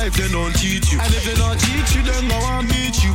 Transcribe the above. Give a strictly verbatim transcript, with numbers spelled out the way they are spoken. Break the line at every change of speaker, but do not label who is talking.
life, they don't cheat you. And if they don't cheat you, then go and beat you.